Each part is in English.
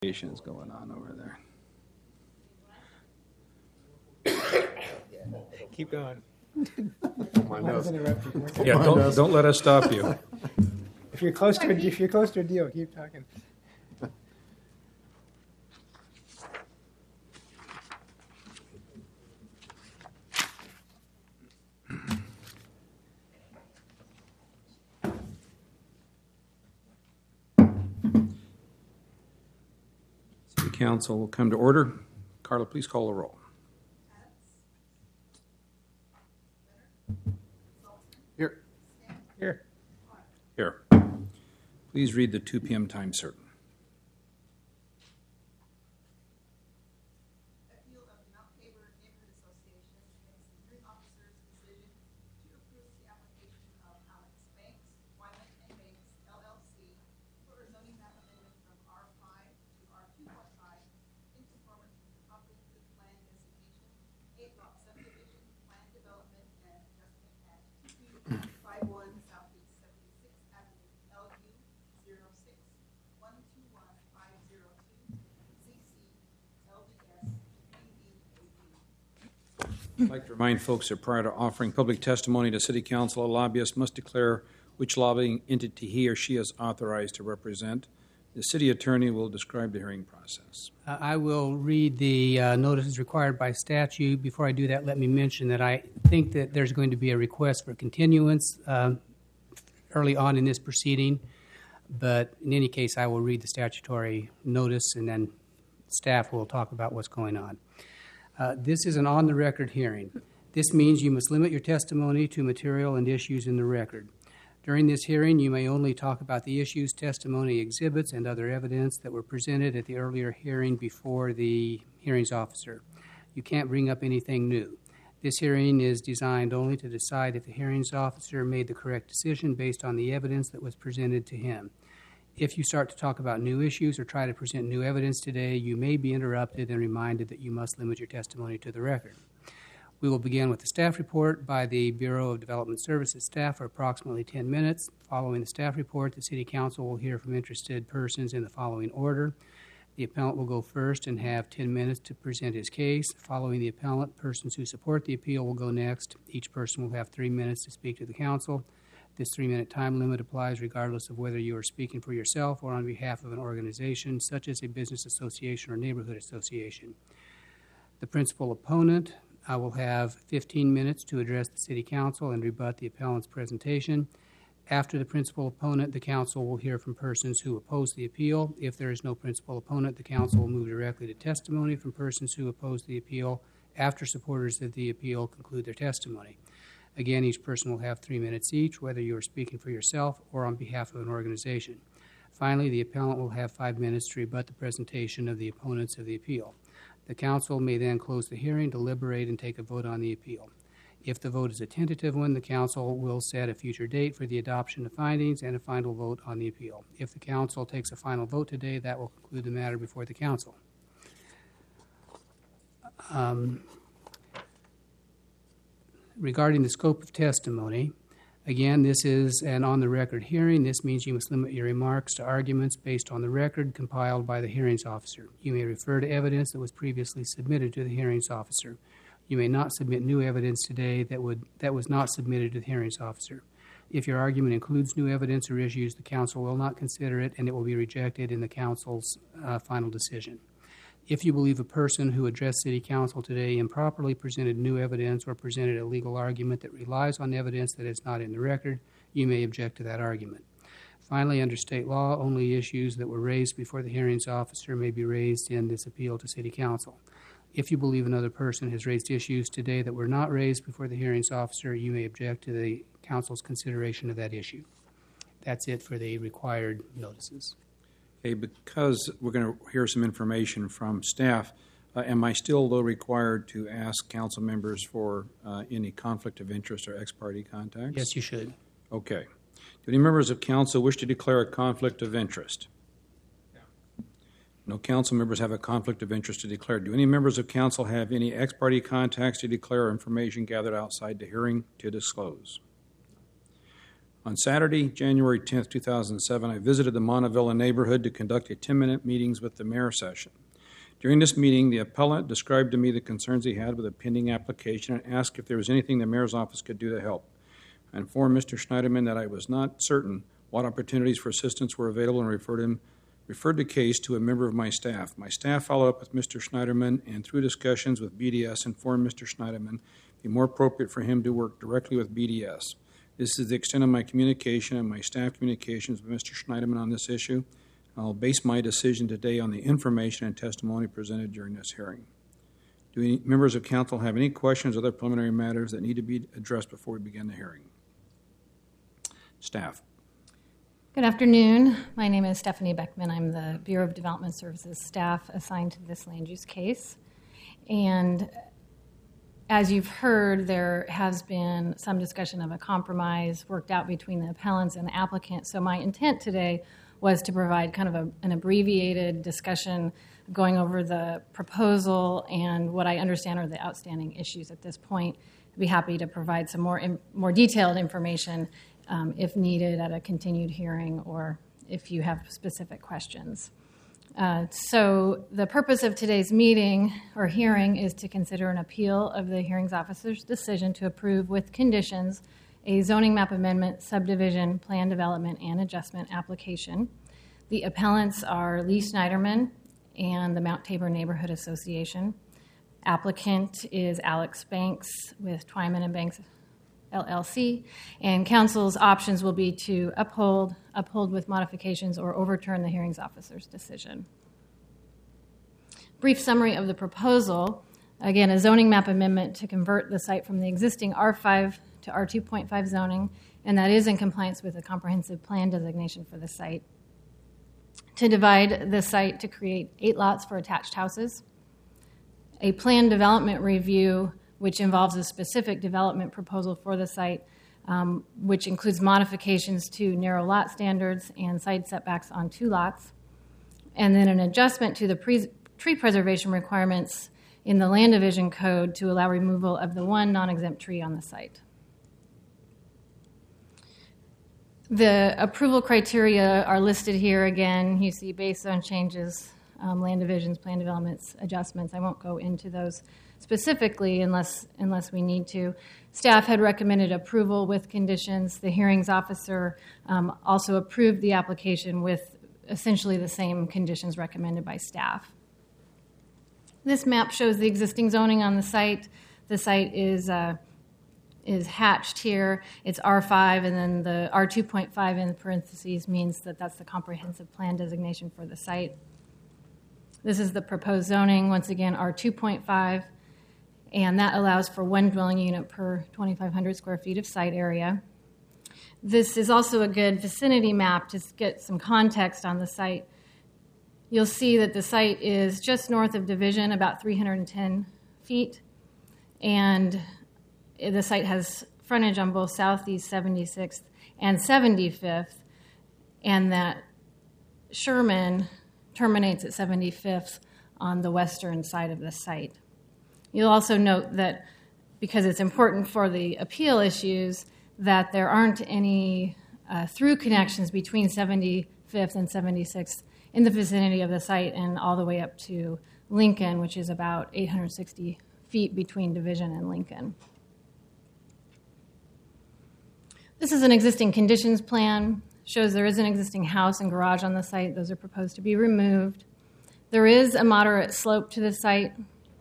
Is going on over there. Keep going. Yeah, don't let us stop you. If you're close to a deal, keep talking. City Council will come to order. Carla, please call the roll. Here. Here. Here. Please read the 2 p.m. time certain. Appeal of the Mount Tabor Neighborhood Association against the hearing officer's decision to approve the application of Alex Banks, Wyman and Banks, LLC, for a zoning map amendment from R5 to R2.5 in conformity with the comprehensive plan designation, 8-lot subdivision, plan development and adjustment at 2251 Southeast 76th Avenue, LU 06-121502, CC, LGS, I'd like to remind folks that prior to offering public testimony to City Council, a lobbyist must declare which lobbying entity he or she is authorized to represent. The City Attorney will describe the hearing process. I will read the notices required by statute. Before I do that, let me mention that I think that there's going to be a request for continuance early on in this proceeding, but in any case, I will read the statutory notice and then staff will talk about what's going on. This is an on-the-record hearing. This means you must limit your testimony to material and issues in the record. During this hearing, you may only talk about the issues, testimony, exhibits, and other evidence that were presented at the earlier hearing before the hearings officer. You can't bring up anything new. This hearing is designed only to decide if the hearings officer made the correct decision based on the evidence that was presented to him. If you start to talk about new issues or try to present new evidence today, you may be interrupted and reminded that you must limit your testimony to the record. We will begin with the staff report by the Bureau of Development Services staff for approximately 10 minutes. Following the staff report, the City Council will hear from interested persons in the following order. The appellant will go first and have 10 minutes to present his case. Following the appellant, persons who support the appeal will go next. Each person will have 3 minutes to speak to the council. This 3-minute time limit applies regardless of whether you are speaking for yourself or on behalf of an organization, such as a business association or neighborhood association. The principal opponent will have 15 minutes to address the City Council and rebut the appellant's presentation. After the principal opponent, the council will hear from persons who oppose the appeal. If there is no principal opponent, the council will move directly to testimony from persons who oppose the appeal after supporters of the appeal conclude their testimony. Again, each person will have 3 minutes each, whether you are speaking for yourself or on behalf of an organization. Finally, the appellant will have 5 minutes to rebut the presentation of the opponents of the appeal. The council may then close the hearing, deliberate, and take a vote on the appeal. If the vote is a tentative one, the council will set a future date for the adoption of findings and a final vote on the appeal. If the council takes a final vote today, that will conclude the matter before the council. Regarding the scope of testimony, again, this is an on-the-record hearing. This means you must limit your remarks to arguments based on the record compiled by the hearings officer. You may refer to evidence that was previously submitted to the hearings officer. You may not submit new evidence today that was not submitted to the hearings officer. If your argument includes new evidence or issues, the council will not consider it and it will be rejected in the council's final decision. If you believe a person who addressed City Council today improperly presented new evidence or presented a legal argument that relies on evidence that is not in the record, you may object to that argument. Finally, under state law, only issues that were raised before the hearings officer may be raised in this appeal to City Council. If you believe another person has raised issues today that were not raised before the hearings officer, you may object to the council's consideration of that issue. That's it for the required notices. Okay, because we're going to hear some information from staff, am I still, though, required to ask council members for any conflict of interest or ex parte contacts? Yes, you should. Okay. Do any members of council wish to declare a conflict of interest? No council members have a conflict of interest to declare. Do any members of council have any ex parte contacts to declare or information gathered outside the hearing to disclose? On Saturday, January 10th, 2007, I visited the Montevilla neighborhood to conduct a 10-minute meetings with the mayor session. During this meeting, the appellant described to me the concerns he had with a pending application and asked if there was anything the mayor's office could do to help. I informed Mr. Schneiderman that I was not certain what opportunities for assistance were available and referred the case to a member of my staff. My staff followed up with Mr. Schneiderman and through discussions with BDS informed Mr. Schneiderman it would be more appropriate for him to work directly with BDS. This is the extent of my communication and my staff communications with Mr. Schneiderman on this issue. I'll base my decision today on the information and testimony presented during this hearing. Do any members of council have any questions or other preliminary matters that need to be addressed before we begin the hearing? Staff. Good afternoon. My name is Stephanie Beckman. I'm the Bureau of Development Services staff assigned to this land use case. And as you've heard, there has been some discussion of a compromise worked out between the appellants and the applicant. So my intent today was to provide kind of an abbreviated discussion going over the proposal and what I understand are the outstanding issues at this point. I'd be happy to provide some more detailed information if needed at a continued hearing or if you have specific questions. So the purpose of today's meeting or hearing is to consider an appeal of the hearings officer's decision to approve with conditions a zoning map amendment, subdivision, plan development, and adjustment application. The appellants are Lee Schneiderman and the Mount Tabor Neighborhood Association. Applicant is Alex Banks with Twyman and Banks LLC, and council's options will be to uphold with modifications, or overturn the hearings officer's decision. Brief summary of the proposal. Again, a zoning map amendment to convert the site from the existing R5 to R2.5 zoning, and that is in compliance with the comprehensive plan designation for the site. To divide the site to create 8 lots for attached houses. A plan development review, which involves a specific development proposal for the site, which includes modifications to narrow lot standards and side setbacks on 2 lots. And then an adjustment to the tree preservation requirements in the land division code to allow removal of the 1 non-exempt tree on the site. The approval criteria are listed here again. You see base zone changes, land divisions, plan developments, adjustments. I won't go into those specifically unless we need to. Staff had recommended approval with conditions. The hearings officer also approved the application with essentially the same conditions recommended by staff. This map shows the existing zoning on the site. The site is hatched here. It's R5, and then the R2.5 in parentheses means that that's the comprehensive plan designation for the site. This is the proposed zoning, once again, R2.5, and that allows for 1 dwelling unit per 2,500 square feet of site area. This is also a good vicinity map to get some context on the site. You'll see that the site is just north of Division, about 310 feet, and the site has frontage on both Southeast 76th and 75th, and that Sherman terminates at 75th on the western side of the site. You'll also note that because it's important for the appeal issues that there aren't any through connections between 75th and 76th in the vicinity of the site and all the way up to Lincoln, which is about 860 feet between Division and Lincoln. This is an existing conditions plan. Shows there is an existing house and garage on the site. Those are proposed to be removed. There is a moderate slope to the site.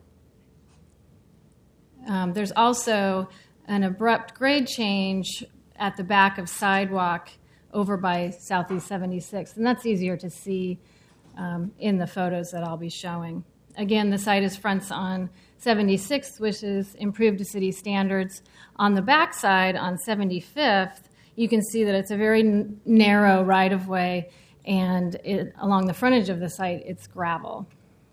There's also an abrupt grade change at the back of sidewalk over by Southeast 76th, and that's easier to see in the photos that I'll be showing. Again, the site is fronts on 76th, which is improved to city standards. On the back side, on 75th, you can see that it's a very narrow right-of-way, and along the frontage of the site, it's gravel.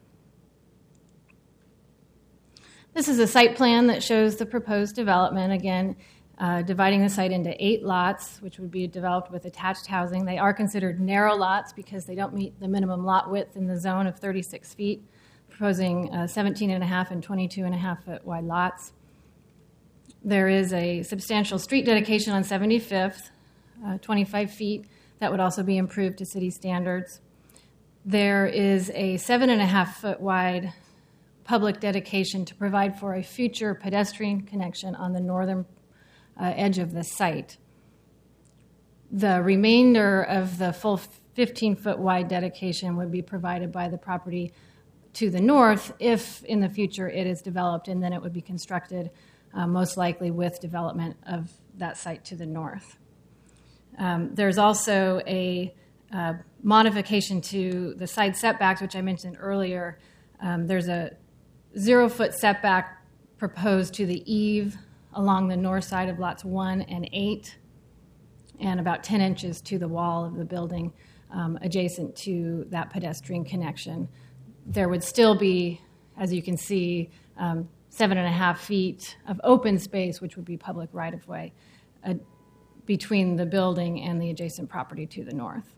This is a site plan that shows the proposed development, again, dividing the site into 8 lots, which would be developed with attached housing. They are considered narrow lots because they don't meet the minimum lot width in the zone of 36 feet, proposing 17.5 and 22.5 foot wide lots. There is a substantial street dedication on 75th, 25 feet. That would also be improved to city standards. There is a 7.5-foot wide public dedication to provide for a future pedestrian connection on the northern edge of the site. The remainder of the full 15-foot wide dedication would be provided by the property to the north if in the future it is developed, and then it would be constructed most likely with development of that site to the north. There's also a modification to the side setbacks, which I mentioned earlier. There's a 0-foot setback proposed to the eave along the north side of lots 1 and 8, and about 10 inches to the wall of the building adjacent to that pedestrian connection. There would still be, as you can see, 7.5 feet of open space, which would be public right-of-way, between the building and the adjacent property to the north.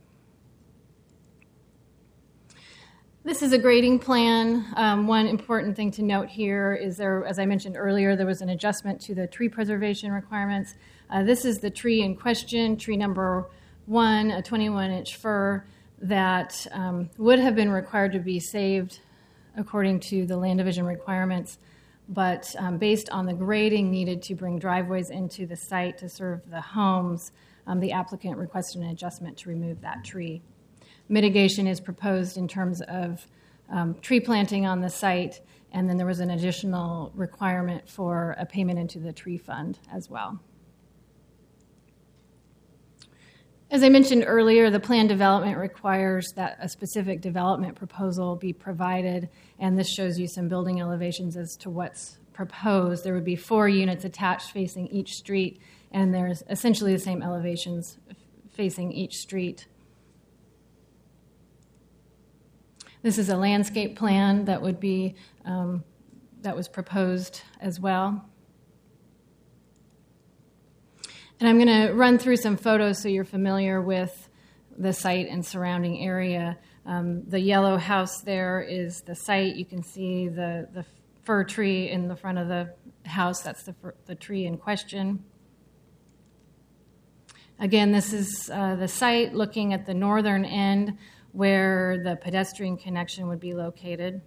This is a grading plan. One important thing to note here is there, as I mentioned earlier, there was an adjustment to the tree preservation requirements. This is the tree in question, tree number 1, a 21-inch fir that would have been required to be saved according to the land division requirements, but based on the grading needed to bring driveways into the site to serve the homes, the applicant requested an adjustment to remove that tree. Mitigation is proposed in terms of tree planting on the site, and then there was an additional requirement for a payment into the tree fund as well. As I mentioned earlier, the plan development requires that a specific development proposal be provided, and this shows you some building elevations as to what's proposed. There would be 4 units attached facing each street, and there's essentially the same elevations facing each street. This is a landscape plan that would be that was proposed as well. And I'm going to run through some photos so you're familiar with the site and surrounding area. The yellow house there is the site. You can see the fir tree in the front of the house. That's the tree in question. Again, this is the site looking at the northern end where the pedestrian connection would be located.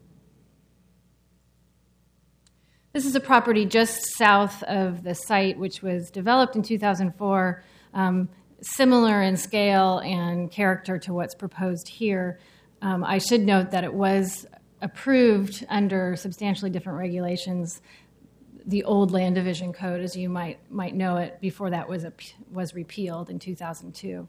This is a property just south of the site, which was developed in 2004, similar in scale and character to what's proposed here. I should note that it was approved under substantially different regulations, the old land division code, as you might know it, before that was repealed in 2002.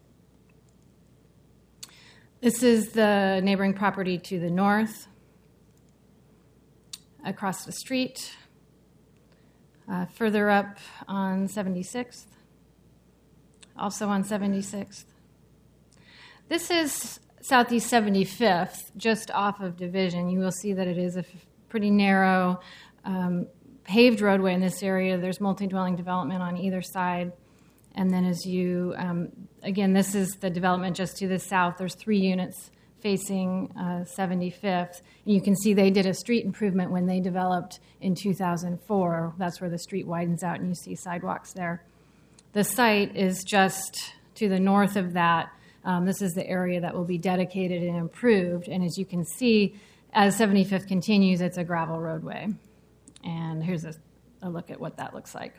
This is the neighboring property to the north, across the street, further up on 76th, also on 76th. This is Southeast 75th, just off of Division. You will see that it is a pretty narrow paved roadway in this area. There's multi-dwelling development on either side. And then as you, again, this is the development just to the south. There's 3 units facing 75th. And you can see they did a street improvement when they developed in 2004. That's where the street widens out and you see sidewalks there. The site is just to the north of that. This is the area that will be dedicated and improved. And as you can see, as 75th continues, it's a gravel roadway. And here's a look at what that looks like.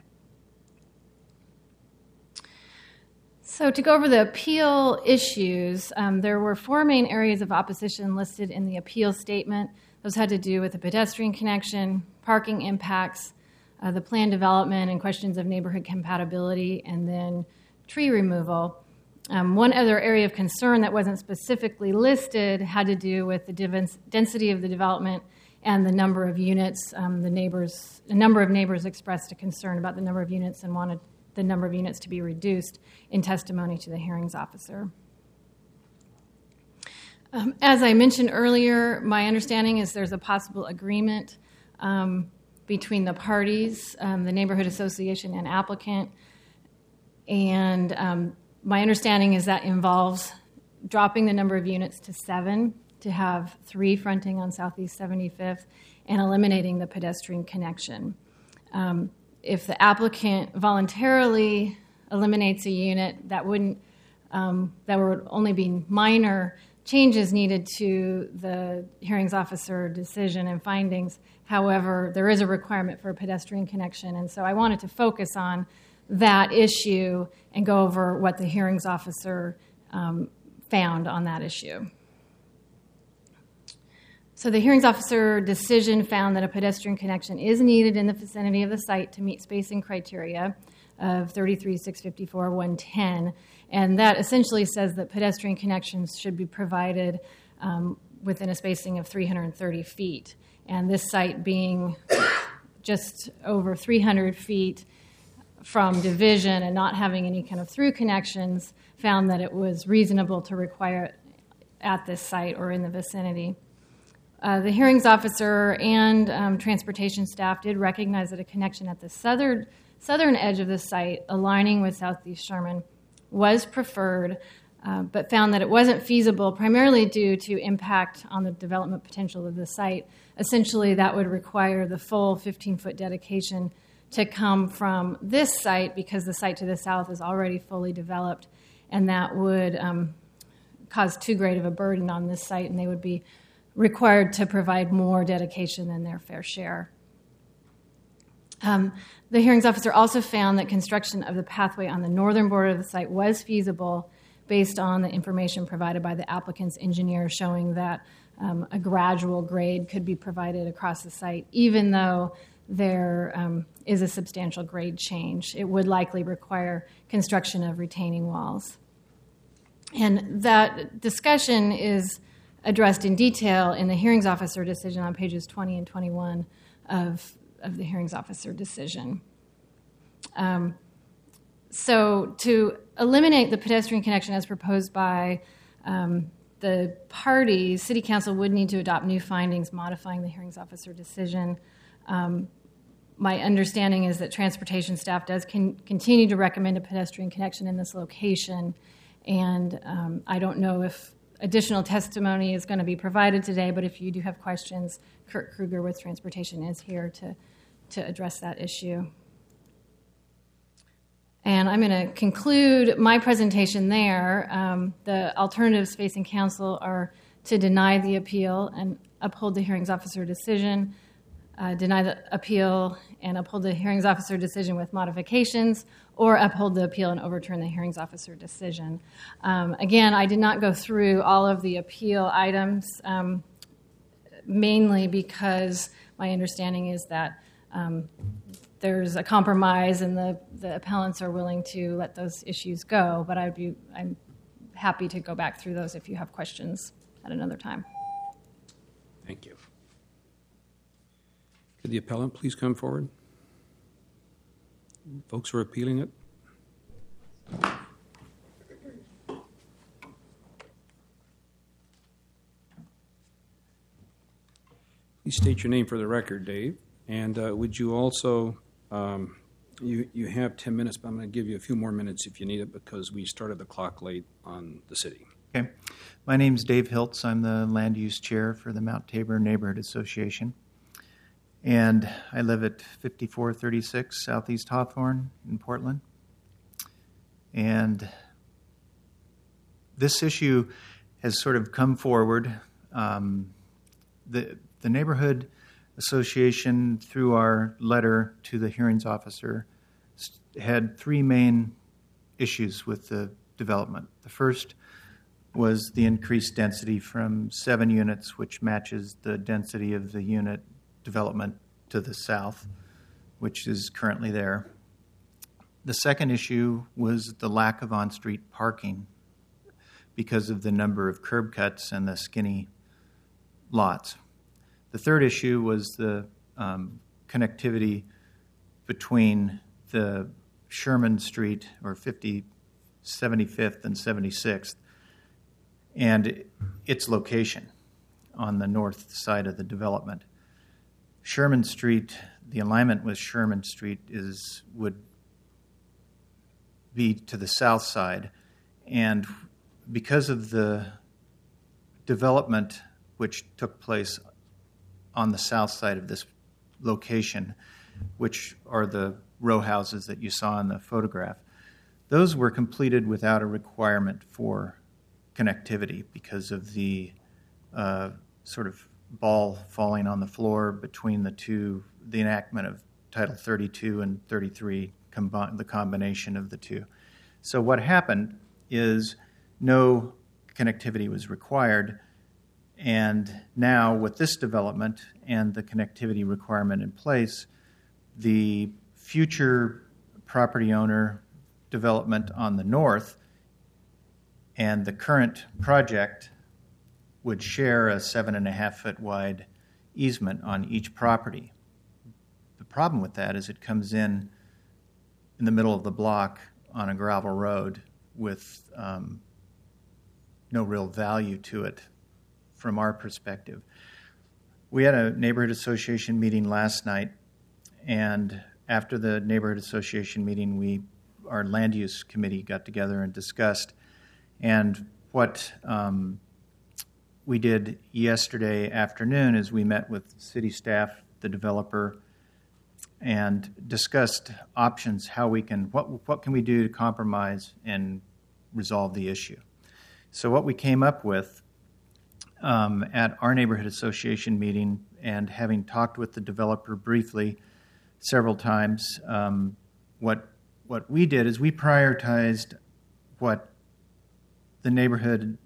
So to go over the appeal issues, there were 4 main areas of opposition listed in the appeal statement. Those had to do with the pedestrian connection, parking impacts, the plan development, and questions of neighborhood compatibility, and then tree removal. One other area of concern that wasn't specifically listed had to do with the density of the development and the number of units. A number of neighbors expressed a concern about the number of units and wanted the number of units to be reduced in testimony to the hearings officer. As I mentioned earlier, my understanding is there's a possible agreement between the parties, the neighborhood association and applicant, and my understanding is that involves dropping the number of units to 7 to have 3 fronting on Southeast 75th and eliminating the pedestrian connection. If the applicant voluntarily eliminates a unit that wouldn't, that would only be minor changes needed to the hearings officer decision and findings. However, there is a requirement for a pedestrian connection, and so I wanted to focus on that issue and go over what the hearings officer found on that issue. So the hearings officer decision found that a pedestrian connection is needed in the vicinity of the site to meet spacing criteria of 33-654-110, and that essentially says that pedestrian connections should be provided within a spacing of 330 feet. And this site being just over 300 feet from division and not having any kind of through connections, found that it was reasonable to require it at this site or in the vicinity. The hearings officer and transportation staff did recognize that a connection at the southern edge of the site, aligning with Southeast Sherman, was preferred, but found that it wasn't feasible primarily due to impact on the development potential of the site. Essentially, that would require the full 15-foot dedication to come from this site because the site to the south is already fully developed, and that would cause too great of a burden on this site, and they would be required to provide more dedication than their fair share. The hearings officer also found that construction of the pathway on the northern border of the site was feasible based on the information provided by the applicant's engineer showing that a gradual grade could be provided across the site, even though there is a substantial grade change. It would likely require construction of retaining walls. And that discussion is addressed in detail in the hearings officer decision on pages 20 and 21 of the hearings officer decision. So to eliminate the pedestrian connection as proposed by the parties, City Council would need to adopt new findings modifying the hearings officer decision. My understanding is that transportation staff does continue to recommend a pedestrian connection in this location, and I don't know if additional testimony is going to be provided today, but if you do have questions, Kurt Kruger with Transportation is here to address that issue. And I'm going to conclude my presentation there. The alternatives facing council are to deny the appeal and uphold the hearings officer decision, deny the appeal and uphold the hearings officer decision with modifications, or uphold the appeal and overturn the hearings officer decision. Again, I did not go through all of the appeal items, mainly because my understanding is that there's a compromise and the appellants are willing to let those issues go, but I'm happy to go back through those if you have questions at another time. Thank you. Could the appellant please come forward? Folks who are appealing it. Please state your name for the record, Dave. And would you also, you have 10 minutes, but I'm going to give you a few more minutes if you need it because we started the clock late on the city. Okay. My name's Dave Hiltz. I'm the land use chair for the Mount Tabor Neighborhood Association. And I live at 5436 Southeast Hawthorne in Portland. And this issue has sort of come forward. The Neighborhood Association, through our letter to the hearings officer, had three main issues with the development. The first was the increased density from 7 units, which matches the density of the unit development to the south, which is currently there. The second issue was the lack of on-street parking because of the number of curb cuts and the skinny lots. The third issue was the connectivity between the Sherman Street, or 75th and 76th, and its location on the north side of the development. Sherman Street, the alignment with Sherman Street would be to the south side, and because of the development which took place on the south side of this location, which are the row houses that you saw in the photograph, Those were completed without a requirement for connectivity because of the sort of ball falling on the floor between the enactment of Title 32 and 33, the combination of the two. So what happened is no connectivity was required, and now with this development and the connectivity requirement in place, the future property owner development on the north and the current project would share a 7.5-foot wide easement on each property. The problem with that is it comes in the middle of the block on a gravel road with no real value to it from our perspective. We had a neighborhood association meeting last night, and after the neighborhood association meeting, our land use committee got together and discussed. And what we did yesterday afternoon is we met with city staff, the developer, and discussed options, how we can, what can we do to compromise and resolve the issue. So what we came up with at our neighborhood association meeting, and having talked with the developer briefly several times, what we did is we prioritized what the neighborhood,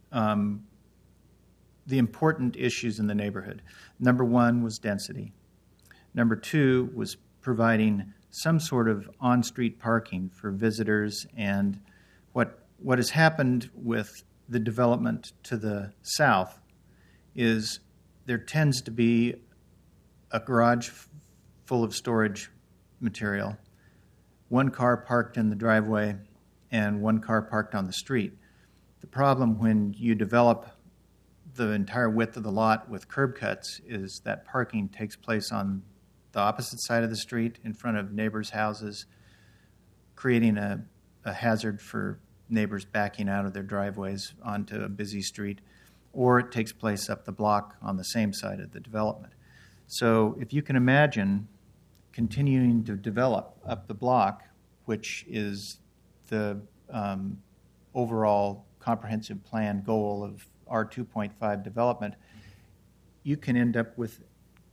the important issues in the neighborhood. Number one was density. Number two was providing some sort of on-street parking for visitors. And what has happened with the development to the south is there tends to be a garage full of storage material, one car parked in the driveway and one car parked on the street. The problem when you develop the entire width of the lot with curb cuts is that parking takes place on the opposite side of the street in front of neighbors' houses, creating a hazard for neighbors backing out of their driveways onto a busy street, or it takes place up the block on the same side of the development. So if you can imagine continuing to develop up the block, which is the overall comprehensive plan goal of our 2.5 development, you can end up with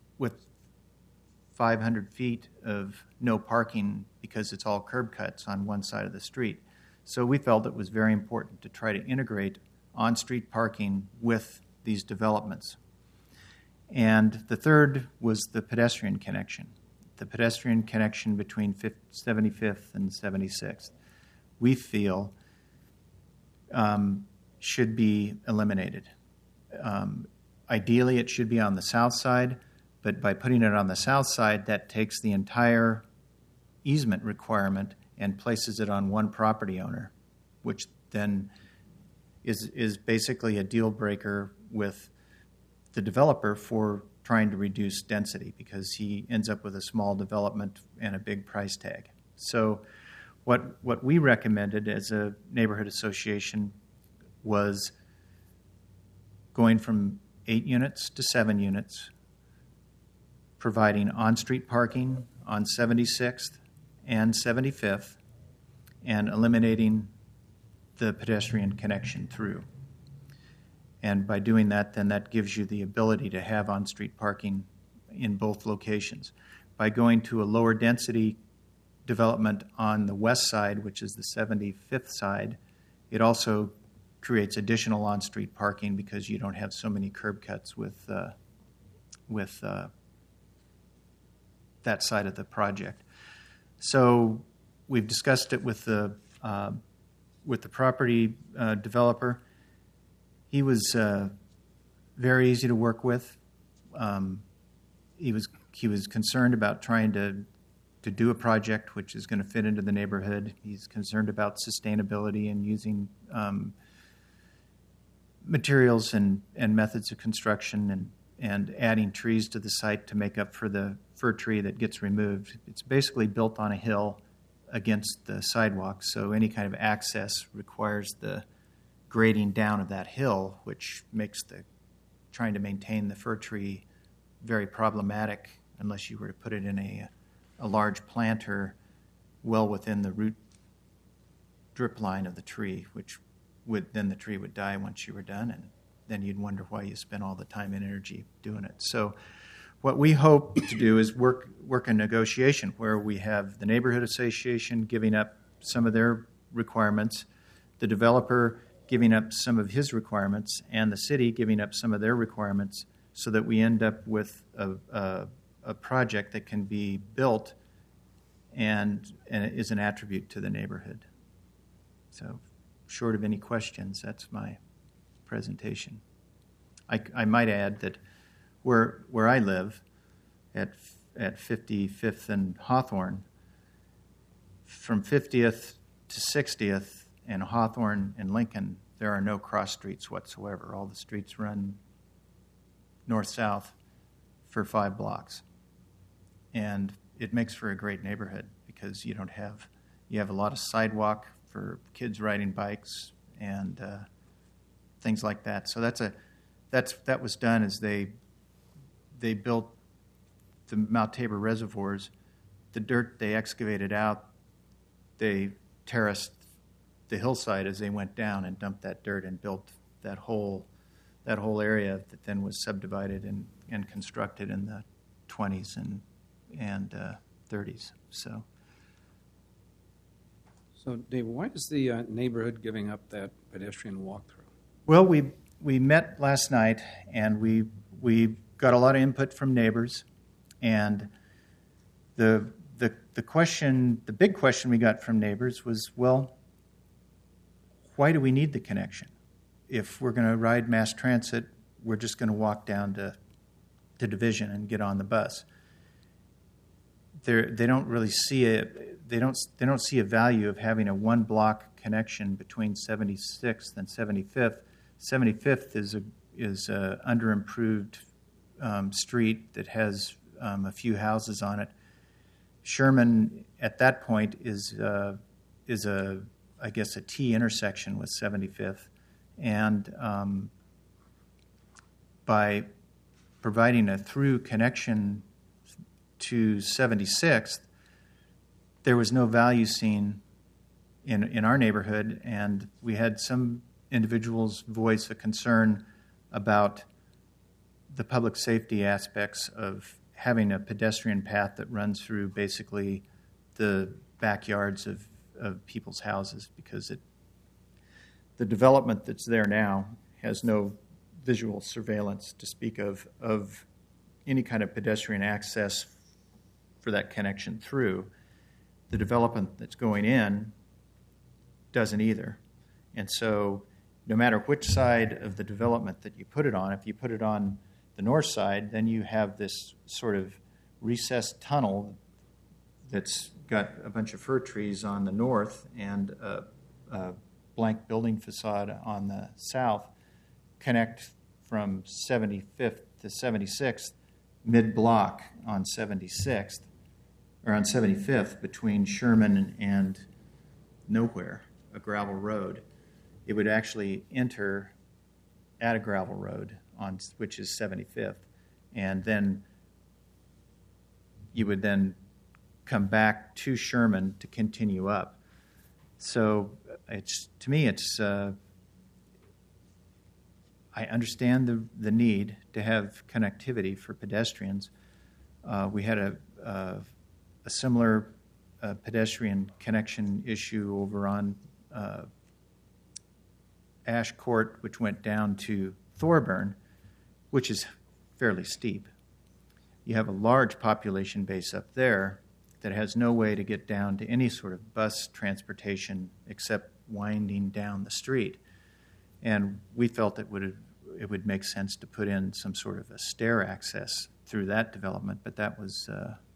500 feet of no parking because it's all curb cuts on one side of the street. So we felt it was very important to try to integrate on-street parking with these developments. And the third was the pedestrian connection. The pedestrian connection between 75th and 76th, we feel, should be eliminated. Ideally, it should be on the south side, but by putting it on the south side, that takes the entire easement requirement and places it on one property owner, which then is basically a deal breaker with the developer for trying to reduce density because he ends up with a small development and a big price tag. So what we recommended as a neighborhood association was going from 8 units to 7 units, providing on-street parking on 76th and 75th, and eliminating the pedestrian connection through. And by doing that, then that gives you the ability to have on-street parking in both locations. By going to a lower density development on the west side, which is the 75th side, it also creates additional on-street parking because you don't have so many curb cuts with that side of the project. So we've discussed it with the property developer. He was very easy to work with. He was concerned about trying to do a project which is going to fit into the neighborhood. He's concerned about sustainability and using materials and methods of construction and adding trees to the site to make up for the fir tree that gets removed. It's basically built on a hill against the sidewalk, so any kind of access requires the grading down of that hill, which makes trying to maintain the fir tree very problematic unless you were to put it in a large planter well within the root drip line of the tree, which then the tree would die once you were done, and then you'd wonder why you spent all the time and energy doing it. So what we hope to do is work a negotiation where we have the neighborhood association giving up some of their requirements, the developer giving up some of his requirements, and the city giving up some of their requirements, so that we end up with a project that can be built and is an attribute to the neighborhood. So, short of any questions, that's my presentation. I might add that where I live, at 55th and Hawthorne, from 50th to 60th and Hawthorne and Lincoln, there are no cross streets whatsoever. All the streets run north-south for 5 blocks. And it makes for a great neighborhood because you have a lot of sidewalk for kids riding bikes and things like that. So that was done as they built the Mount Tabor reservoirs. The dirt they excavated out, they terraced the hillside as they went down and dumped that dirt and built that whole area that then was subdivided and constructed in the 20s and 30s. So, Dave, why is the neighborhood giving up that pedestrian walkthrough? well, we met last night and we got a lot of input from neighbors, and the big question we got from neighbors was, well, why do we need the connection? If we're going to ride mass transit, we're just going to walk down to Division and get on the bus. They don't really see they don't see a value of having a 1-block connection between 76th and 75th. 75th is a underimproved street that has a few houses on it. Sherman at that point is I guess a T intersection with 75th, and by providing a through connection to 76th, there was no value seen in our neighborhood, and we had some individuals voice a concern about the public safety aspects of having a pedestrian path that runs through basically the backyards of people's houses, because the development that's there now has no visual surveillance to speak of any kind of pedestrian access for that connection through. The development that's going in doesn't either. And so no matter which side of the development that you put it on, if you put it on the north side, then you have this sort of recessed tunnel that's got a bunch of fir trees on the north and a blank building facade on the south, connect from 75th to 76th mid-block on 76th, or on 75th between Sherman and nowhere, a gravel road. It would actually enter at a gravel road, which is 75th, and then you would then come back to Sherman to continue up. So to me, I understand the need to have connectivity for pedestrians. We had a similar pedestrian connection issue over on Ash Court, which went down to Thorburn, which is fairly steep. You have a large population base up there that has no way to get down to any sort of bus transportation except winding down the street. And we felt it would make sense to put in some sort of a stair access through that development, but that was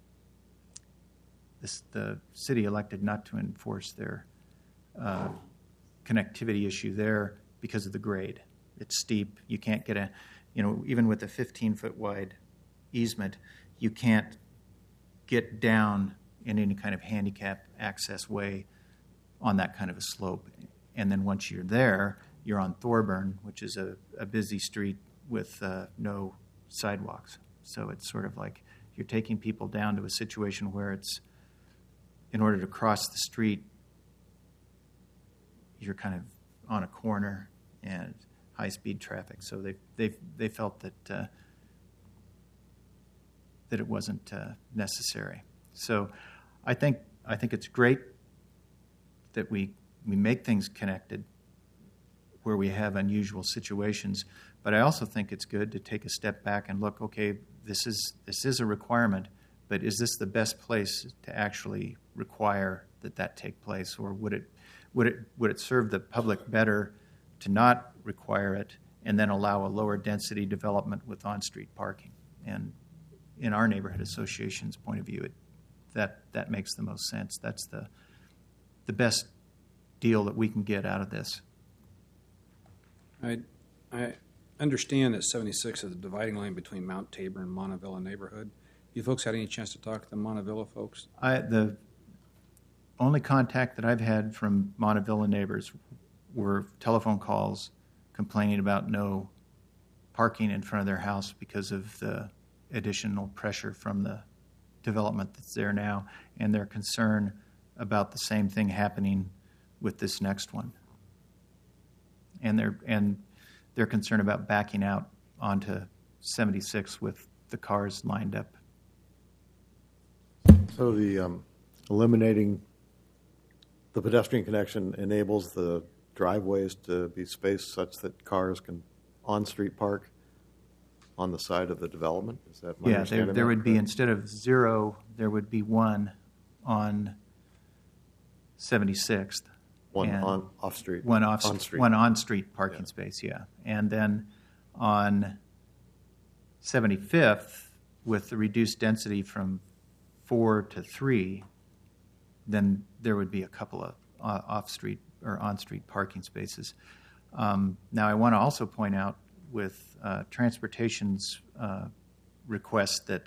the city elected not to enforce their connectivity issue there because of the grade. It's steep. You can't get even with a 15-foot wide easement, you can't get down in any kind of handicap access way on that kind of a slope. And then once you're there, you're on Thorburn, which is a busy street with no sidewalks. So it's sort of like you're taking people down to a situation where it's, in order to cross the street you're kind of on a corner and high-speed traffic. So they felt that that it wasn't necessary. So I think it's great that we make things connected where we have unusual situations, but I also think it's good to take a step back and look, okay, this is a requirement, but is this the best place to actually require that take place, or would it serve the public better to not require it and then allow a lower density development with on-street parking? And in our neighborhood association's point of view, that makes the most sense. That's the best deal that we can get out of this. I understand that 76 is the dividing line between Mount Tabor and Montevilla neighborhood. You folks had any chance to talk to the Montevilla folks? The only contact that I've had from Montevilla neighbors were telephone calls complaining about no parking in front of their house because of the additional pressure from the development that's there now, and their concern about the same thing happening with this next one. And they're concerned about backing out onto 76 with the cars lined up. So the eliminating the pedestrian connection enables the driveways to be spaced such that cars can on-street park on the side of the development? Is that my understanding? Yeah, there would be, instead of 0, there would be 1 on 76th. One on off-street. One on-street. One on-street parking space, yeah. And then on 75th, with the reduced density from 4 to 3, then there would be a couple of off-street or on-street parking spaces. Now, I want to also point out with transportation's request that,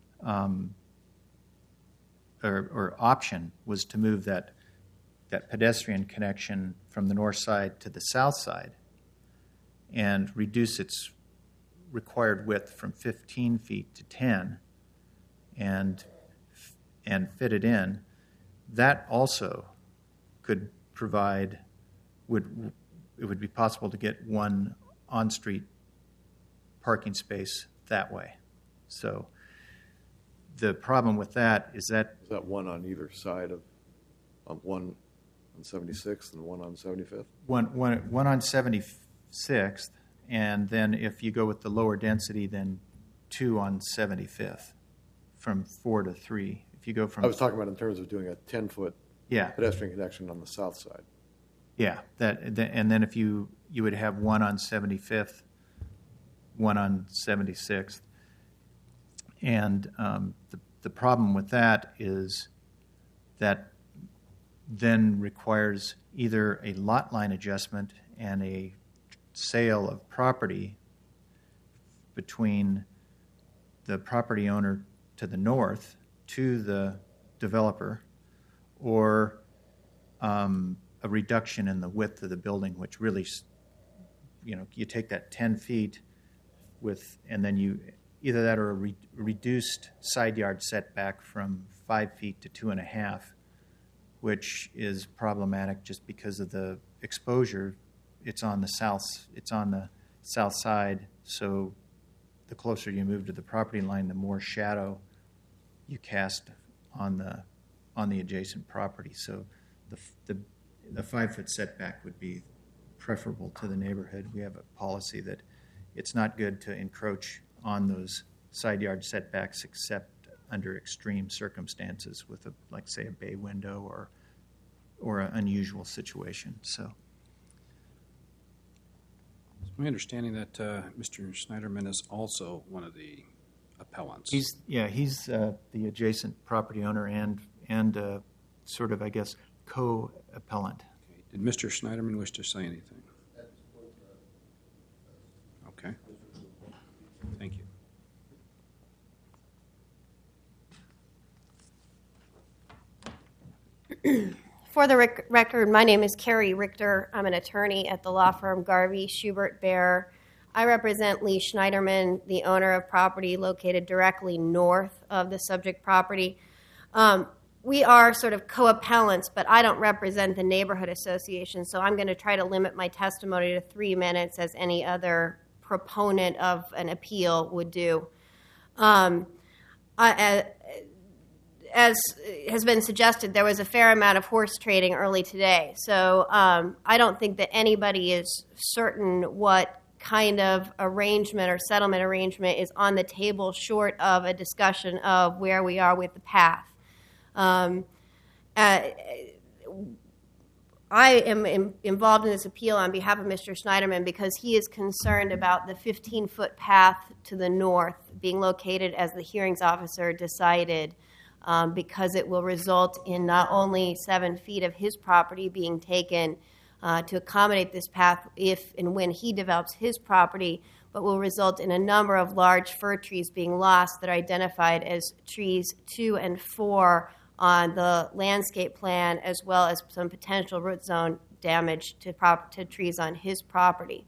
or option, was to move that pedestrian connection from the north side to the south side and reduce its required width from 15 feet to 10 and fit it in. That also could provide, it would be possible to get 1 on-street parking space that way. So the problem with that is that... Is that 1 on either side of 1 on 76th and 1 on 75th? One on 76th, and then if you go with the lower density, then 2 on 75th, from 4 to 3. If you go from... I was talking about in terms of doing a 10-foot pedestrian connection on the south side. Yeah, and then if you would have 1 on 75th, 1 on 76th. And the problem with that is that then requires either a lot line adjustment and a sale of property between the property owner to the north to the developer, or a reduction in the width of the building, which really, you take that 10 feet and then you either that or a reduced side yard setback from 5 feet to 2.5, which is problematic just because of the exposure. It's on the south side, so the closer you move to the property line, the more shadow you cast on the adjacent property. So the 5-foot setback would be preferable to the neighborhood. We have a policy that it's not good to encroach on those side yard setbacks except under extreme circumstances with say a bay window or an unusual situation. So It's my understanding that Mr. Schneiderman is also one of the appellants. he's the adjacent property owner and sort of, I guess, co-appellant. Okay. Did Mr. Schneiderman wish to say anything? Okay. Thank you. For the record, my name is Carrie Richter. I'm an attorney at the law firm Garvey, Schubert, Bear. I represent Lee Schneiderman, the owner of property located directly north of the subject property. we are sort of co-appellants, but I don't represent the neighborhood association, so I'm going to try to limit my testimony to 3 minutes, as any other proponent of an appeal would do. As has been suggested, there was a fair amount of horse trading early today, so I don't think that anybody is certain what kind of arrangement or settlement arrangement is on the table, short of a discussion of where we are with the path. I am involved in this appeal on behalf of Mr. Schneiderman because he is concerned about the 15-foot path to the north being located as the hearings officer decided, because it will result in not only 7 feet of his property being taken to accommodate this path if and when he develops his property, but will result in a number of large fir trees being lost that are identified as trees 2 and 4 on the landscape plan, as well as some potential root zone damage to trees on his property.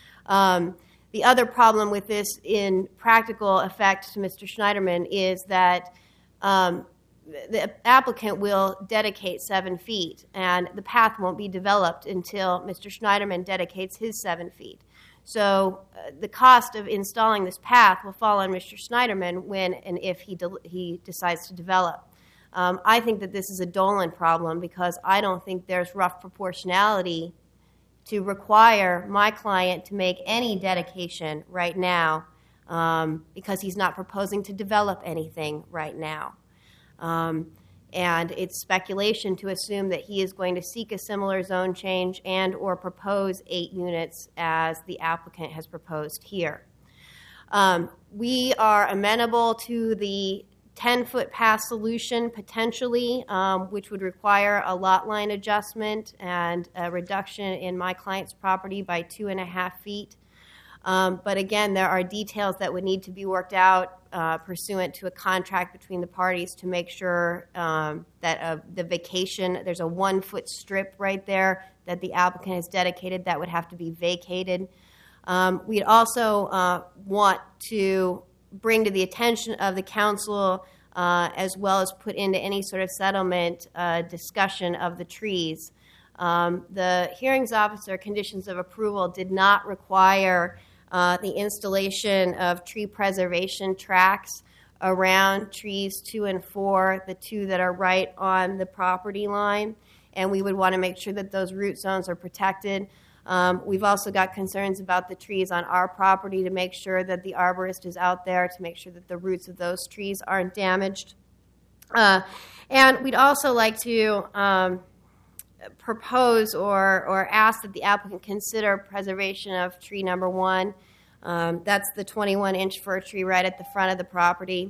The other problem with this, in practical effect to Mr. Schneiderman, is that the applicant will dedicate 7 feet, and the path won't be developed until Mr. Schneiderman dedicates his 7 feet. So the cost of installing this path will fall on Mr. Schneiderman when and if he decides to develop. I think that this is a Dolan problem because I don't think there's rough proportionality to require my client to make any dedication right now because he's not proposing to develop anything right now. And it's speculation to assume that he is going to seek a similar zone change and or propose 8 units as the applicant has proposed here. We are amenable to the 10-foot path solution potentially, which would require a lot line adjustment and a reduction in my client's property by 2.5 feet. But again, there are details that would need to be worked out pursuant to a contract between the parties to make sure that the vacation, there's a 1-foot strip right there that the applicant has dedicated that would have to be vacated. We'd also want to bring to the attention of the council as well as put into any sort of settlement discussion of the trees. The hearings officer conditions of approval did not require the installation of tree preservation tracks around trees 2 and 4, the 2 that are right on the property line, and we would want to make sure that those root zones are protected. We've also got concerns about the trees on our property to make sure that the arborist is out there to make sure that the roots of those trees aren't damaged. And we'd also like to propose or ask that the applicant consider preservation of tree number 1. That's the 21-inch fir tree right at the front of the property.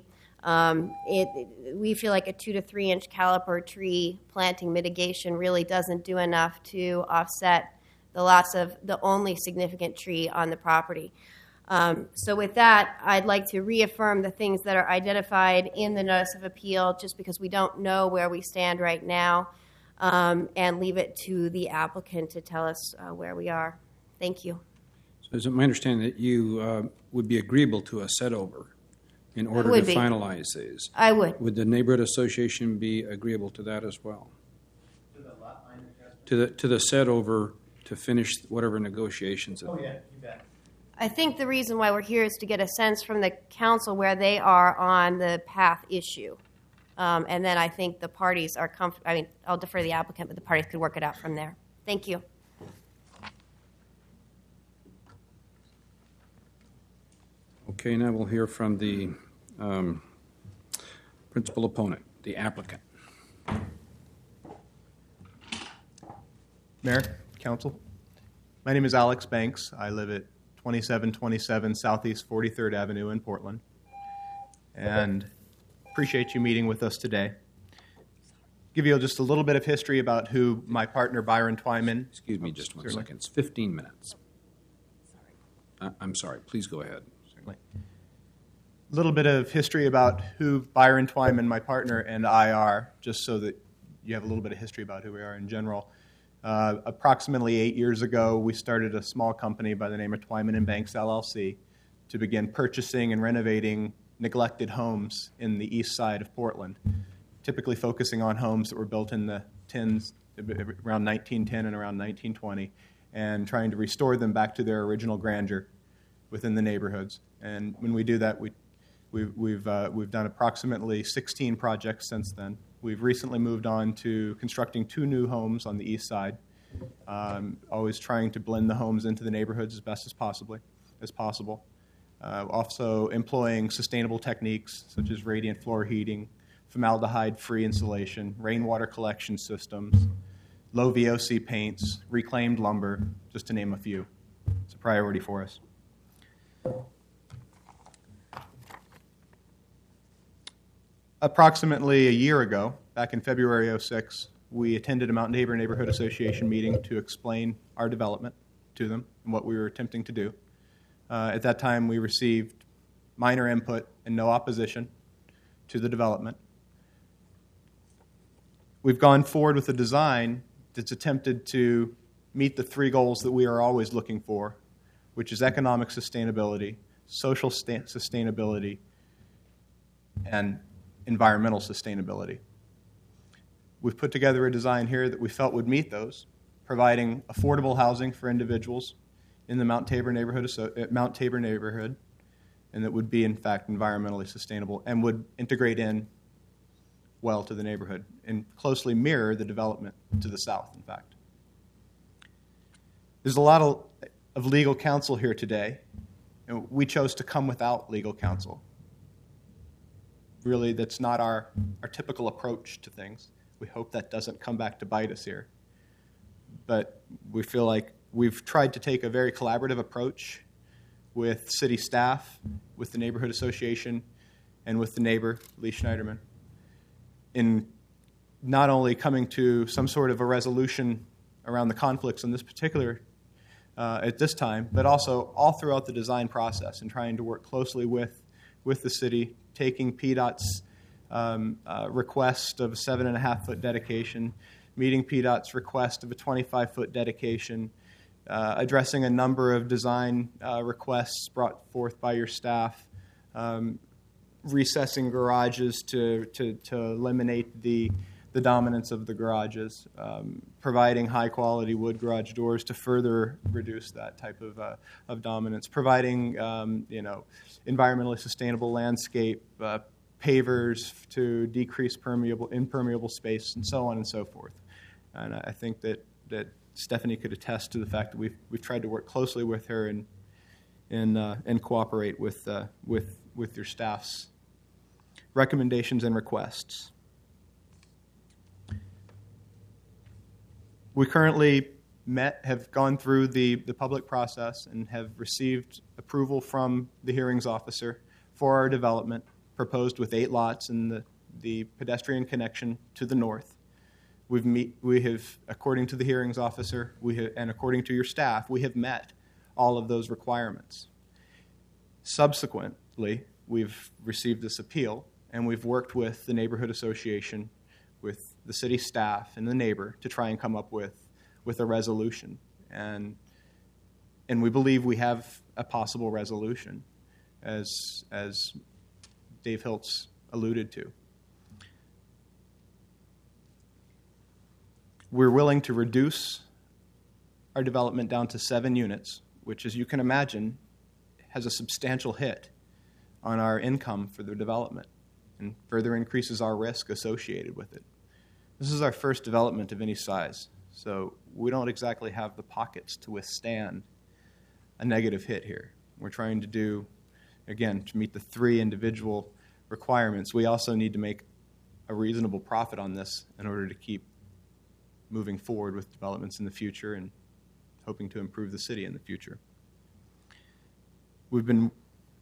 We feel like a 2 to 3 inch caliper tree planting mitigation really doesn't do enough to offset the loss of the only significant tree on the property. So with that, I'd like to reaffirm the things that are identified in the notice of appeal, just because we don't know where we stand right now, and leave it to the applicant to tell us where we are. Thank you. So is it my understanding that you would be agreeable to a set-over in order to finalize these? I would. Would the neighborhood association be agreeable to that as well? To the lot line adjustment? To the set-over to finish whatever negotiations. Oh, yeah, you bet. I think the reason why we're here is to get a sense from the council where they are on the path issue. And then I think the parties are comfortable. I mean, I'll defer to the applicant, but the parties could work it out from there. Thank you. Okay, now we'll hear from the principal opponent, the applicant. Mayor, Council, my name is Alex Banks. I live at 2727 Southeast 43rd Avenue in Portland, and appreciate you meeting with us today. Give you just a little bit of history about who my partner Byron Twyman. Excuse me just 1 second. It's 15 minutes. I'm sorry. Please go ahead. Certainly. A little bit of history about who Byron Twyman, my partner, and I are, just so that you have a little bit of history about who we are in general. Approximately 8 years ago, we started a small company by the name of Twyman & Banks, LLC, to begin purchasing and renovating neglected homes in the east side of Portland. typically focusing on homes that were built in the around 1910 and around 1920, and trying to restore them back to their original grandeur within the neighborhoods. And when we do that, we've done approximately 16 projects since then. We've recently moved on to constructing 2 new homes on the east side, always trying to blend the homes into the neighborhoods as best as possible. Also employing sustainable techniques such as radiant floor heating, formaldehyde-free insulation, rainwater collection systems, low VOC paints, reclaimed lumber, just to name a few. It's a priority for us. Approximately a year ago, back in February '06, we attended a Mount Tabor Neighborhood Association meeting to explain our development to them and what we were attempting to do. At that time, we received minor input and no opposition to the development. We've gone forward with a design that's attempted to meet the 3 goals that we are always looking for, which is economic sustainability, social sustainability, and environmental sustainability. We've put together a design here that we felt would meet those, providing affordable housing for individuals in the Mount Tabor neighborhood, and that would be, in fact, environmentally sustainable and would integrate in well to the neighborhood and closely mirror the development to the south, in fact. There's a lot of legal counsel here today, and we chose to come without legal counsel. Really, that's not our typical approach to things. We hope that doesn't come back to bite us here. But we feel like we've tried to take a very collaborative approach with city staff, with the neighborhood association, and with the neighbor, Lee Schneiderman, in not only coming to some sort of a resolution around the conflicts in this particular, at this time, but also all throughout the design process and trying to work closely with the city, taking PDOT's request of a 7.5-foot dedication, meeting PDOT's request of a 25-foot dedication, addressing a number of design requests brought forth by your staff, recessing garages to eliminate the dominance of the garages, providing high-quality wood garage doors to further reduce that type of dominance, providing environmentally sustainable landscape, pavers to decrease impermeable space, and so on and so forth. And I think that Stephanie could attest to the fact that we've tried to work closely with her and cooperate with your staff's recommendations and requests. We currently have gone through the public process and have received approval from the hearings officer for our development, proposed with 8 lots in the pedestrian connection to the north. We have, according to the hearings officer, and according to your staff, we have met all of those requirements. Subsequently, we've received this appeal, and we've worked with the neighborhood association, with the city staff and the neighbor to try and come up with a resolution. And we believe we have a possible resolution, as Dave Hiltz alluded to. We're willing to reduce our development down to 7 units, which, as you can imagine, has a substantial hit on our income for the development and further increases our risk associated with it. This is our first development of any size, so we don't exactly have the pockets to withstand a negative hit here. We're trying to do, again, to meet the 3 individual requirements. We also need to make a reasonable profit on this in order to keep moving forward with developments in the future and hoping to improve the city in the future. We've been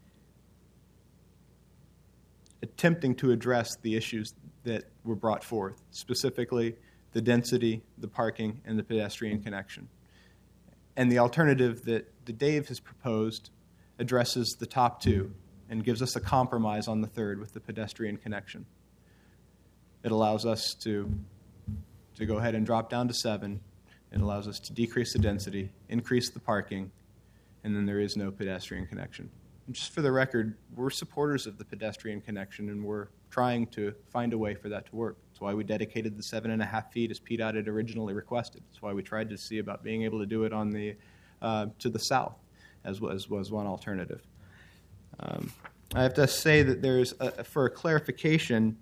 attempting to address the issues that were brought forth, specifically the density, the parking, and the pedestrian connection. And the alternative that Dave has proposed addresses the top 2 and gives us a compromise on the 3rd with the pedestrian connection. It allows us to go ahead and drop down to 7. It allows us to decrease the density, increase the parking, and then there is no pedestrian connection. And just for the record, we're supporters of the pedestrian connection, and we're trying to find a way for that to work. That's why we dedicated the 7.5 feet as PDOT had originally requested. That's why we tried to see about being able to do it on the to the south, as was one alternative. I have to say that there's, for a clarification,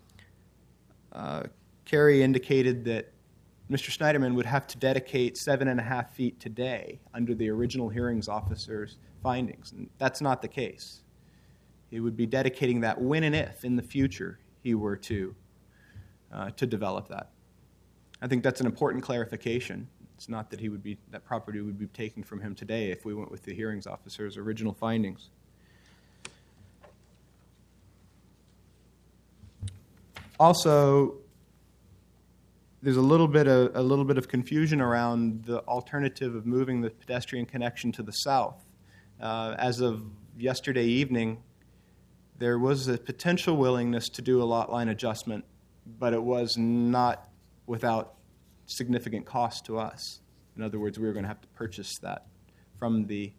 Carrie indicated that Mr. Schneiderman would have to dedicate 7.5 feet today under the original hearings officer's findings. And that's not the case. He would be dedicating that when and if in the future he were to develop that. I think that's an important clarification. It's not that that property would be taken from him today if we went with the hearings officer's original findings. Also, there's a little bit of confusion around the alternative of moving the pedestrian connection to the south. As of yesterday evening, there was a potential willingness to do a lot line adjustment, but it was not without significant cost to us. In other words, we were going to have to purchase that from the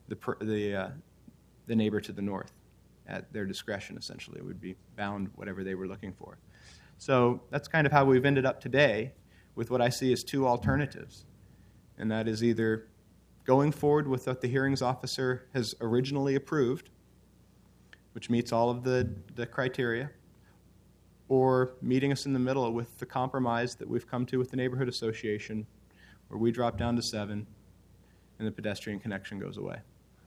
neighbor to the north at their discretion. Essentially, it would be bound whatever they were looking for. So that's kind of how we've ended up today with what I see as two alternatives, and that is either going forward with what the hearings officer has originally approved, which meets all of the criteria, or meeting us in the middle with the compromise that we've come to with the neighborhood association, where we drop down to 7 and the pedestrian connection goes away.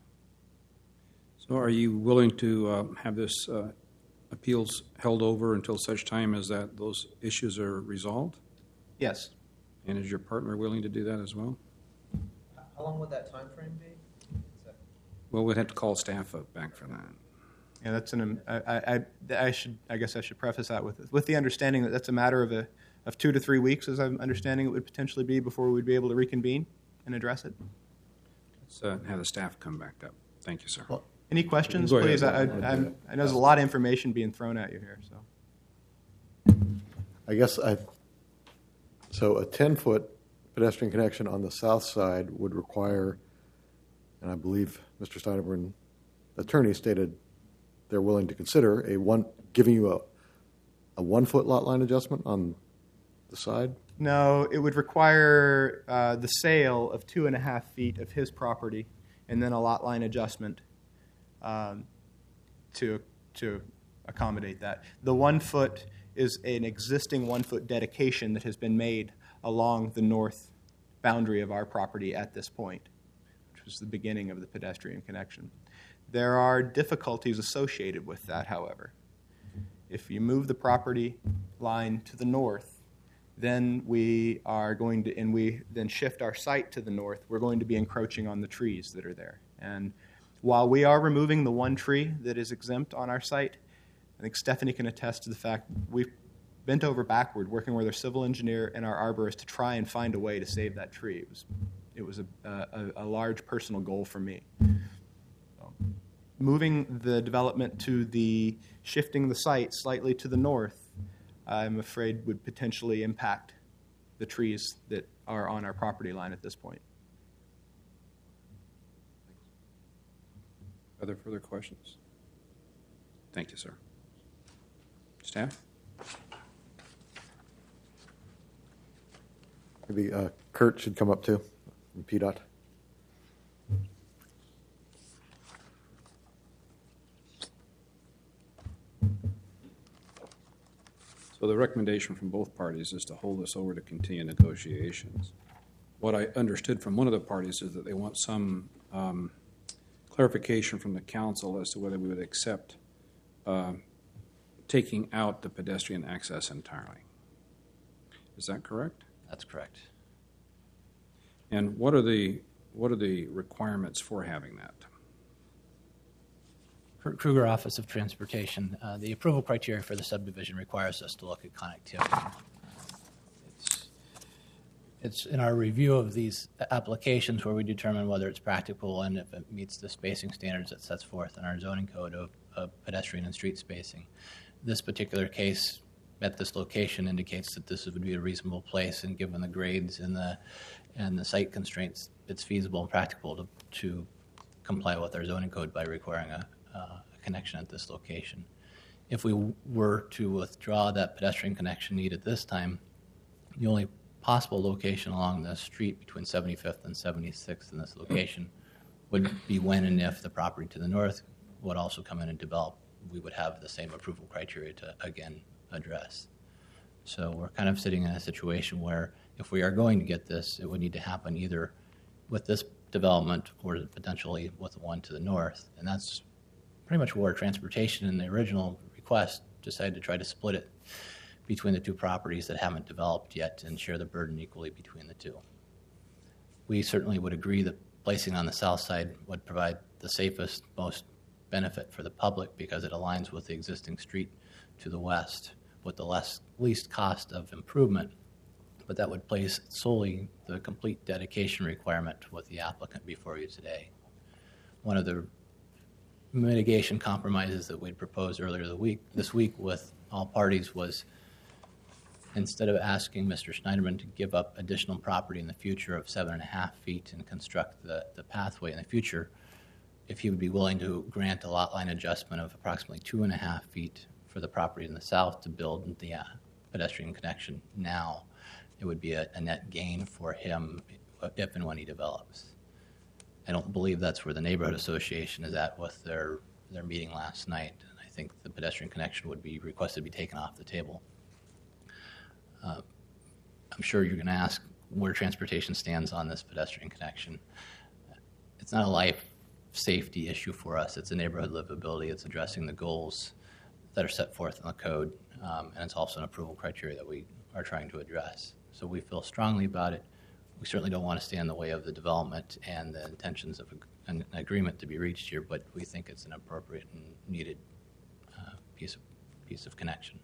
So are you willing to have this appeals held over until such time as that those issues are resolved? Yes. And is your partner willing to do that as well? How long would that time frame be? Well, we'd have to call staff up back for that. Yeah, that's I guess I should preface that with the understanding that that's a matter of 2 to 3 weeks, as I'm understanding it would potentially be before we'd be able to reconvene and address it. Let's have the staff come back up. Thank you, sir. Well, any questions, Go ahead. please? I know there's a lot of information being thrown at you here. So, I guess so a 10-foot pedestrian connection on the south side would require, and I believe Mr. Steinerman, attorney, stated they're willing to consider giving you a 1-foot lot line adjustment on the side. no, it would require the sale of 2.5 feet of his property, and then a lot line adjustment to accommodate that. The 1 foot is an existing 1 foot dedication that has been made along the north boundary of our property at this point, which was the beginning of the pedestrian connection. There are difficulties associated with that, however. If you move the property line to the north, then we are going to, and we then shift our site to the north, we're going to be encroaching on the trees that are there. And while we are removing the one tree that is exempt on our site, I think Stephanie can attest to the fact we've bent over backward working with our civil engineer and our arborist to try and find a way to save that tree. It was a large personal goal for me. So, moving the development to shifting the site slightly to the north, I'm afraid would potentially impact the trees that are on our property line at this point. Are there further questions? Thank you, sir. Staff? Maybe Kurt should come up too, from PDOT. So the recommendation from both parties is to hold this over to continue negotiations. What I understood from one of the parties is that they want some clarification from the council as to whether we would accept taking out the pedestrian access entirely. Is that correct? That's correct. And what are the requirements for having that? Kruger Office of Transportation. The approval criteria for the subdivision requires us to look at connectivity. It's in our review of these applications where we determine whether it's practical and if it meets the spacing standards that sets forth in our zoning code of pedestrian and street spacing. This particular case at this location indicates that this would be a reasonable place, and given the grades and the site constraints, it's feasible and practical to comply with our zoning code by requiring a connection at this location. If we were to withdraw that pedestrian connection need at this time, the only possible location along the street between 75th and 76th in this location would be when and if the property to the north would also come in and develop. We would have the same approval criteria to, again, address. So we're kind of sitting in a situation where if we are going to get this, it would need to happen either with this development or potentially with the one to the north. And that's pretty much where transportation in the original request decided to try to split it between the two properties that haven't developed yet and share the burden equally between the two. We certainly would agree that placing on the south side would provide the safest, most benefit for the public because it aligns with the existing street to the west with the least cost of improvement, but that would place solely the complete dedication requirement with the applicant before you today. One of the mitigation compromises that we'd proposed earlier this week with all parties was instead of asking Mr. Schneiderman to give up additional property in the future of 7.5 feet and construct the pathway in the future, if he would be willing to grant a lot line adjustment of approximately 2.5 feet for the property in the south to build the pedestrian connection now, it would be a net gain for him if and when he develops. I don't believe that's where the neighborhood association is at with their meeting last night. I think the pedestrian connection would be requested to be taken off the table. I'm sure you're going to ask where transportation stands on this pedestrian connection. It's not a life safety issue for us. It's a neighborhood livability. It's addressing the goals that are set forth in the code, and it's also an approval criteria that we are trying to address. So we feel strongly about it. We certainly don't want to stand in the way of the development and the intentions of an agreement to be reached here, but we think it's an appropriate and needed piece of connection.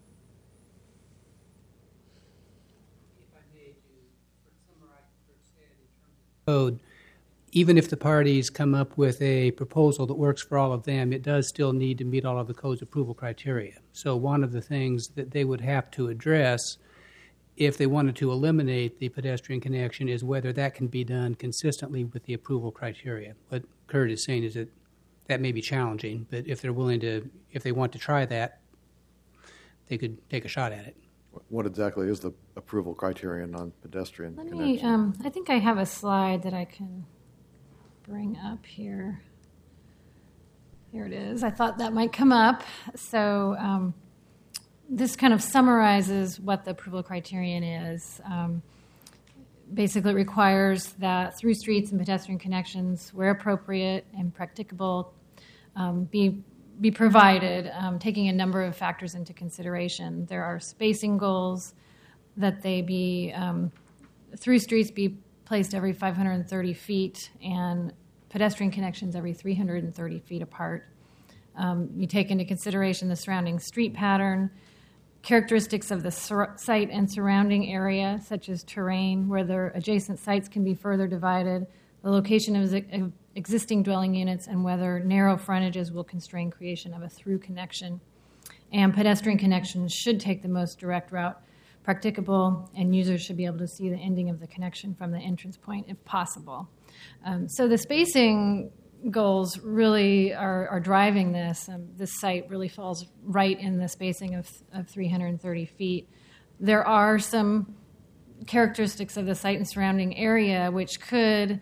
Code, even if the parties come up with a proposal that works for all of them, it does still need to meet all of the code's approval criteria. So one of the things that they would have to address if they wanted to eliminate the pedestrian connection is whether that can be done consistently with the approval criteria. What Kurt is saying is that may be challenging, but if they're willing to, if they want to try that, they could take a shot at it. What exactly is the approval criterion on pedestrian Let connection? me, I think I have a slide that I can bring up here. Here it is. I thought that might come up. So this kind of summarizes what the approval criterion is. Basically, it requires that through streets and pedestrian connections, where appropriate and practicable, be provided, taking a number of factors into consideration. There are spacing goals, that they be, through streets be placed every 530 feet and pedestrian connections every 330 feet apart. You take into consideration the surrounding street pattern, characteristics of the site and surrounding area, such as terrain, where their adjacent sites can be further divided, the location of existing dwelling units, and whether narrow frontages will constrain creation of a through connection. And pedestrian connections should take the most direct route practicable, and users should be able to see the ending of the connection from the entrance point if possible. So the spacing goals really are driving this. This site really falls right in the spacing of 330 feet. There are some characteristics of the site and surrounding area which could,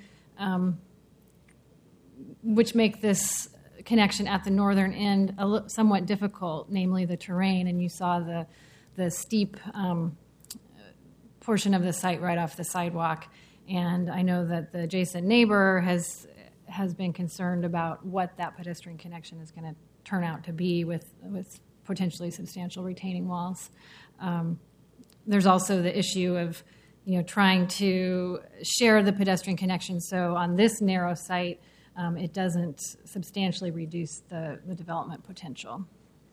which make this connection at the northern end somewhat difficult, namely the terrain, and you saw the steep portion of the site right off the sidewalk. And I know that the adjacent neighbor has been concerned about what that pedestrian connection is going to turn out to be with potentially substantial retaining walls. There's also the issue of trying to share the pedestrian connection so on this narrow site it doesn't substantially reduce the development potential.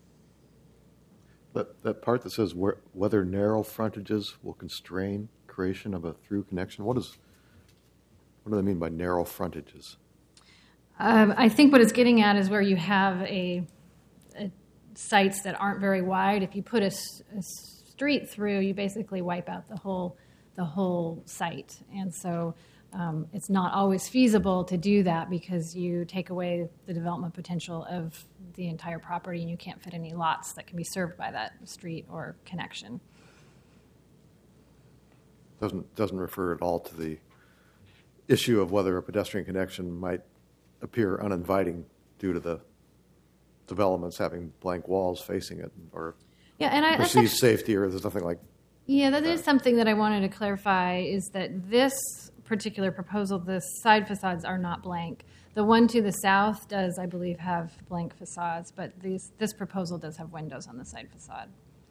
That part that says whether narrow frontages will constrain creation of a through connection, what do they mean by narrow frontages? I think what it's getting at is where you have sites that aren't very wide. If you put a street through, you basically wipe out the whole site. And so It's not always feasible to do that because you take away the development potential of the entire property and you can't fit any lots that can be served by that street or connection. Doesn't refer at all to the issue of whether a pedestrian connection might appear uninviting due to the developments having blank walls facing it or Yeah, and that's perceived actually, safety, or there's nothing like. yeah, that is something that I wanted to clarify is that this particular proposal, the side facades are not blank. The one to the south does, I believe, have blank facades, but this proposal does have windows on the side facade.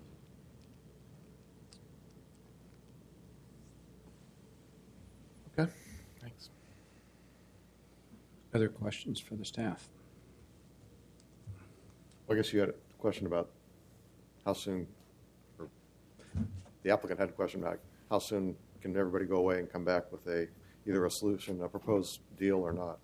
Okay, thanks. Other questions for the staff? Well, I guess you had a question about how soon, or the applicant had a question about how soon can everybody go away and come back with either a solution, a proposed deal or not.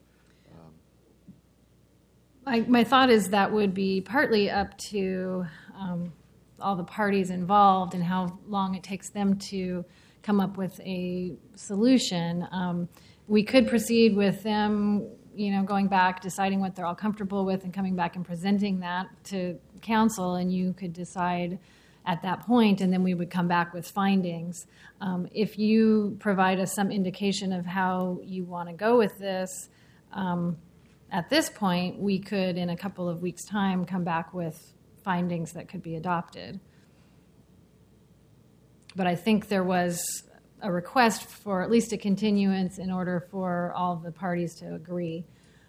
My thought is that would be partly up to all the parties involved and how long it takes them to come up with a solution. We could proceed with them, going back, deciding what they're all comfortable with, and coming back and presenting that to council, and you could decide at that point, and then we would come back with findings. If you provide us some indication of how you want to go with this, at this point, we could, in a couple of weeks' time, come back with findings that could be adopted. But I think there was a request for at least a continuance in order for all the parties to agree.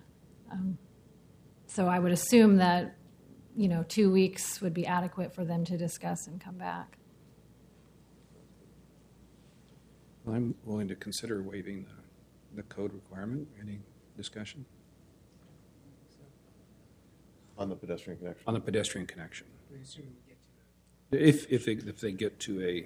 So I would assume that 2 weeks would be adequate for them to discuss and come back. Well, I'm willing to consider waiving the code requirement. Any discussion? On the pedestrian connection. On the pedestrian connection. We assume we get to that. If they get to a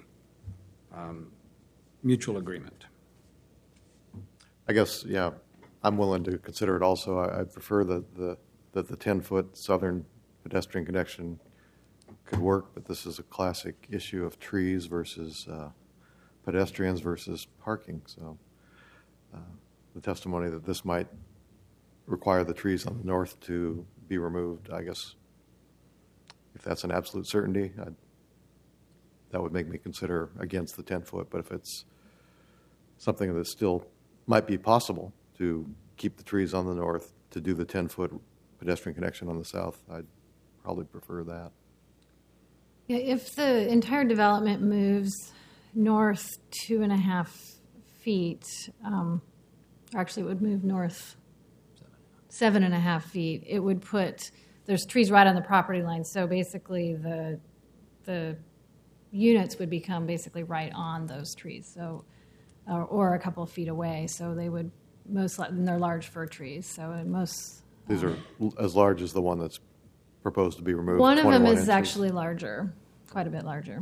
mutual agreement. I guess, yeah, I'm willing to consider it also. I prefer that the 10-foot southern pedestrian connection could work, but this is a classic issue of trees versus pedestrians versus parking. So the testimony that this might require the trees on the north to be removed, I guess, if that's an absolute certainty, that would make me consider against the 10-foot. But if it's something that still might be possible to keep the trees on the north, to do the 10-foot pedestrian connection on the south, I'd probably prefer that. Yeah, if the entire development moves north 2.5 feet, or actually it would move north 7.5 feet, it would put, there's trees right on the property line, so basically the units would become basically right on those trees, so or a couple of feet away, so they would most likely, and they're large fir trees, so in most... These are as large as the one that's proposed to be removed. One of them 21 is inches. actually larger, quite a bit larger.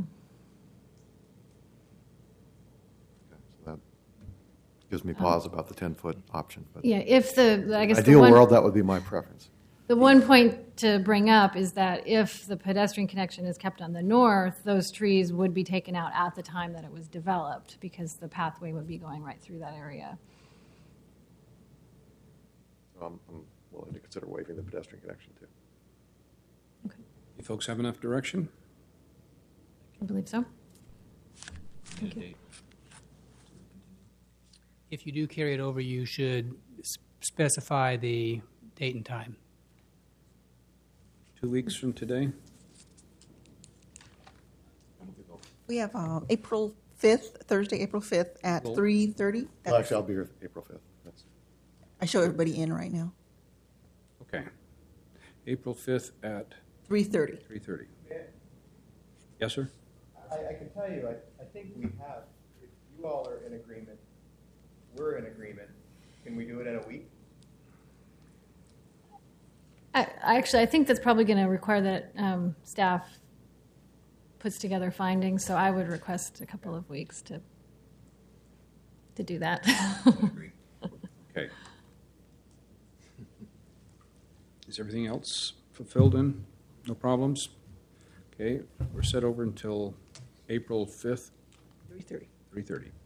Okay, so that gives me pause about the 10-foot option. But Yeah, if I guess ideal world, that would be my preference. The one point to bring up is that if the pedestrian connection is kept on the north, those trees would be taken out at the time that it was developed because the pathway would be going right through that area. So I'm willing to consider waiving the pedestrian connection too. Okay, You folks have enough direction? I believe so. Thank you. If you do carry it over, you should specify the date and time. 2 weeks from today? We have April 5th, Thursday, April 5th at Cool. 3:30. Well, actually, I'll be here April 5th. I show everybody in right now. Okay. April 5th at 3:30. 3:30. Yes, sir? I can tell you, I think we have, if you all are in agreement, we're in agreement, can we do it in a week? I think that's probably going to require that staff puts together findings, so I would request a couple of weeks to do that. Okay. Is everything else fulfilled in? No problems? Okay, we're set over until April 5th, 3:30. 3:30.